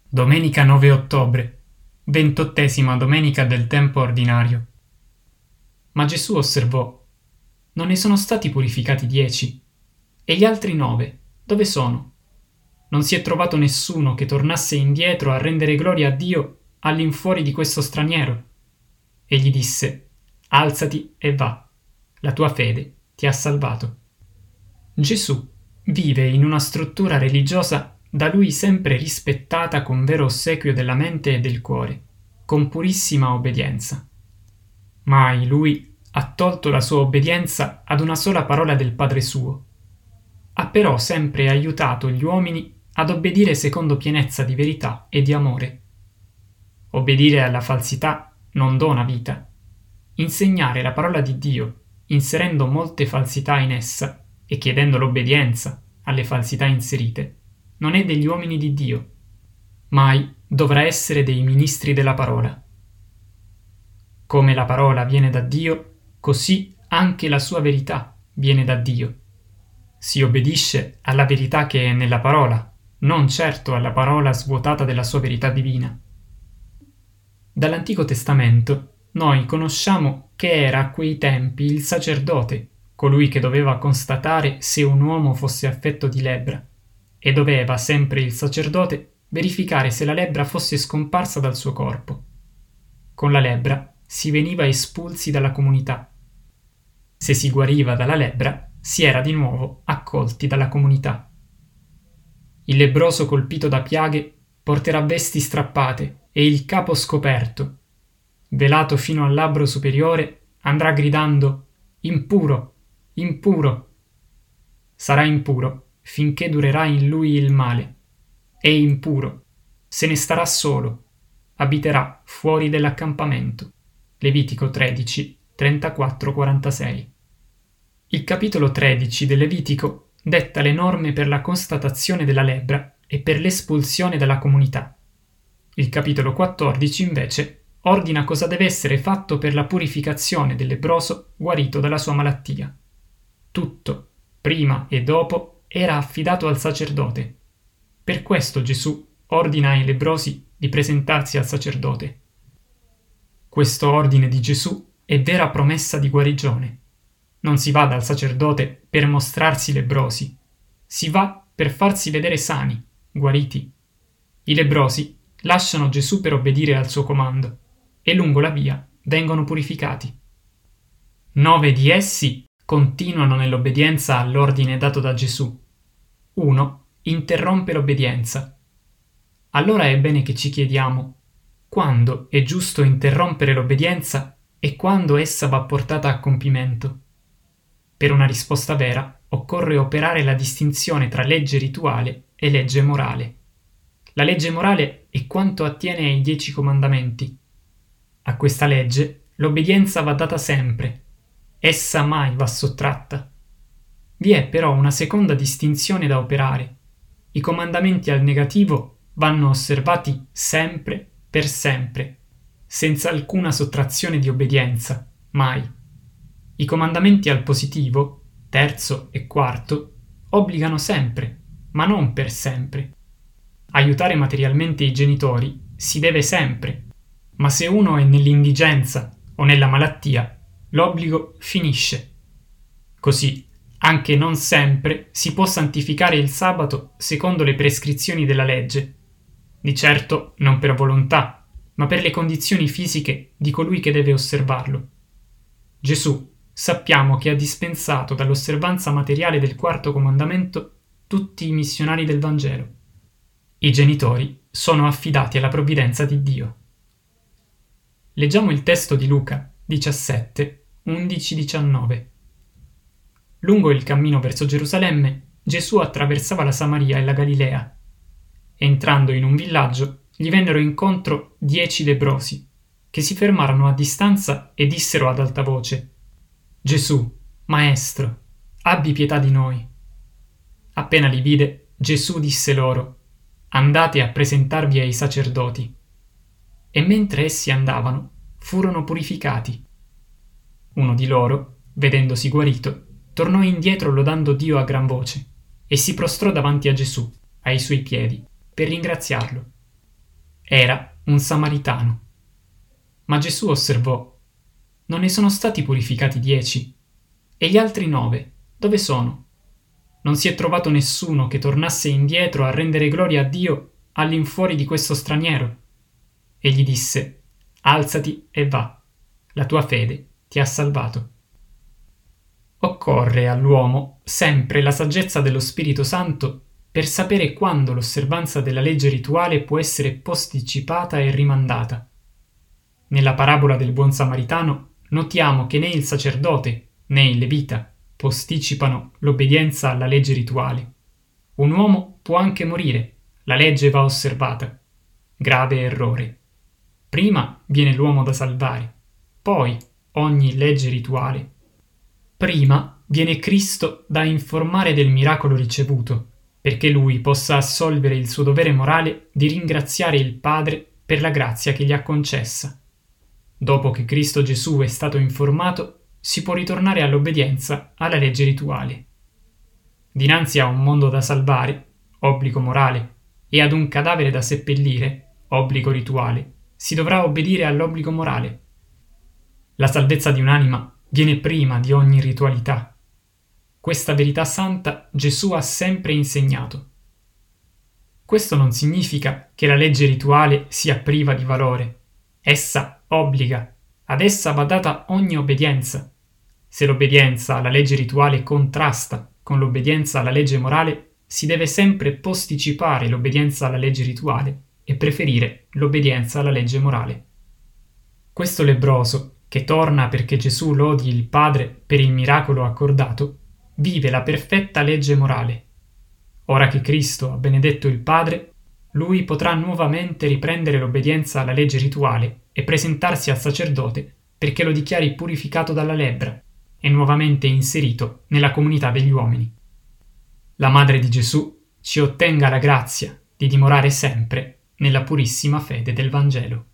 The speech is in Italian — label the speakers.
Speaker 1: Domenica 9 ottobre, 28ª domenica del tempo ordinario. Ma Gesù osservò: non ne sono stati purificati 10. E gli altri 9, dove sono? Non si è trovato nessuno che tornasse indietro a rendere gloria a Dio all'infuori di questo straniero. E gli disse: alzati e va, la tua fede ti ha salvato. Gesù vive in una struttura religiosa da lui sempre rispettata con vero ossequio della mente e del cuore, con purissima obbedienza. Mai lui ha tolto la sua obbedienza ad una sola parola del Padre suo. Ha però sempre aiutato gli uomini ad obbedire secondo pienezza di verità e di amore. Obbedire alla falsità non dona vita. Insegnare la parola di Dio, inserendo molte falsità in essa e chiedendo l'obbedienza alle falsità inserite, non è degli uomini di Dio. Mai dovrà essere dei ministri della parola. Come la parola viene da Dio, così anche la sua verità viene da Dio. Si obbedisce alla verità che è nella parola, non certo alla parola svuotata della sua verità divina. Dall'Antico Testamento noi conosciamo che era a quei tempi il sacerdote, colui che doveva constatare se un uomo fosse affetto di lebbra, e doveva sempre il sacerdote verificare se la lebbra fosse scomparsa dal suo corpo. Con la lebbra si veniva espulsi dalla comunità. Se si guariva dalla lebbra, si era di nuovo accolti dalla comunità. Il lebbroso colpito da piaghe porterà vesti strappate e il capo scoperto. Velato fino al labbro superiore, andrà gridando: impuro, impuro. Sarà impuro finché durerà in lui il male. È impuro, se ne starà solo, abiterà fuori dell'accampamento. Levitico 13, 34-46. Il capitolo 13 del Levitico detta le norme per la constatazione della lebbra e per l'espulsione dalla comunità. Il capitolo 14 invece ordina cosa deve essere fatto per la purificazione del lebbroso guarito dalla sua malattia. Tutto, prima e dopo, era affidato al sacerdote. Per questo Gesù ordina ai lebbrosi di presentarsi al sacerdote. Questo ordine di Gesù è vera promessa di guarigione. Non si va dal sacerdote per mostrarsi lebbrosi, si va per farsi vedere sani, guariti. I lebbrosi lasciano Gesù per obbedire al suo comando e lungo la via vengono purificati. 9 di essi continuano nell'obbedienza all'ordine dato da Gesù. 1 interrompe l'obbedienza. Allora è bene che ci chiediamo: quando è giusto interrompere l'obbedienza e quando essa va portata a compimento? Per una risposta vera occorre operare la distinzione tra legge rituale e legge morale. La legge morale è quanto attiene ai 10 comandamenti. A questa legge l'obbedienza va data sempre. Essa mai va sottratta. Vi è però una seconda distinzione da operare. I comandamenti al negativo vanno osservati sempre, per sempre, senza alcuna sottrazione di obbedienza, mai. I comandamenti al positivo, terzo e quarto, obbligano sempre, ma non per sempre. Aiutare materialmente i genitori si deve sempre, ma se uno è nell'indigenza o nella malattia, l'obbligo finisce. Così, anche non sempre si può santificare il sabato secondo le prescrizioni della legge, di certo non per volontà, ma per le condizioni fisiche di colui che deve osservarlo. Gesù sappiamo che ha dispensato dall'osservanza materiale del quarto comandamento tutti i missionari del Vangelo. I genitori sono affidati alla provvidenza di Dio. Leggiamo il testo di Luca 17, 11-19. Lungo il cammino verso Gerusalemme, Gesù attraversava la Samaria e la Galilea. Entrando in un villaggio, gli vennero incontro 10 lebbrosi, che si fermarono a distanza e dissero ad alta voce: Gesù, Maestro, abbi pietà di noi. Appena li vide, Gesù disse loro: andate a presentarvi ai sacerdoti. E mentre essi andavano, furono purificati. Uno di loro, vedendosi guarito, tornò indietro lodando Dio a gran voce e si prostrò davanti a Gesù, ai suoi piedi, per ringraziarlo. Era un samaritano. Ma Gesù osservò: non ne sono stati purificati 10. E gli altri 9, dove sono? Non si è trovato nessuno che tornasse indietro a rendere gloria a Dio all'infuori di questo straniero. E gli disse: alzati e va, la tua fede ti ha salvato. Occorre all'uomo sempre la saggezza dello Spirito Santo per sapere quando l'osservanza della legge rituale può essere posticipata e rimandata. Nella parabola del buon samaritano notiamo che né il sacerdote né il levita posticipano l'obbedienza alla legge rituale. Un uomo può anche morire, la legge va osservata. Grave errore. Prima viene l'uomo da salvare, poi ogni legge rituale. Prima viene Cristo da informare del miracolo ricevuto, perché lui possa assolvere il suo dovere morale di ringraziare il Padre per la grazia che gli ha concessa. Dopo che Cristo Gesù è stato informato, si può ritornare all'obbedienza alla legge rituale. Dinanzi a un mondo da salvare, obbligo morale, e ad un cadavere da seppellire, obbligo rituale, si dovrà obbedire all'obbligo morale. La salvezza di un'anima viene prima di ogni ritualità. Questa verità santa Gesù ha sempre insegnato. Questo non significa che la legge rituale sia priva di valore. Essa obbliga, ad essa va data ogni obbedienza. Se l'obbedienza alla legge rituale contrasta con l'obbedienza alla legge morale, si deve sempre posticipare l'obbedienza alla legge rituale e preferire l'obbedienza alla legge morale. Questo lebbroso, che torna perché Gesù lodi il Padre per il miracolo accordato, vive la perfetta legge morale. Ora che Cristo ha benedetto il Padre, lui potrà nuovamente riprendere l'obbedienza alla legge rituale e presentarsi al sacerdote perché lo dichiari purificato dalla lebbra e nuovamente inserito nella comunità degli uomini. La Madre di Gesù ci ottenga la grazia di dimorare sempre nella purissima fede del Vangelo.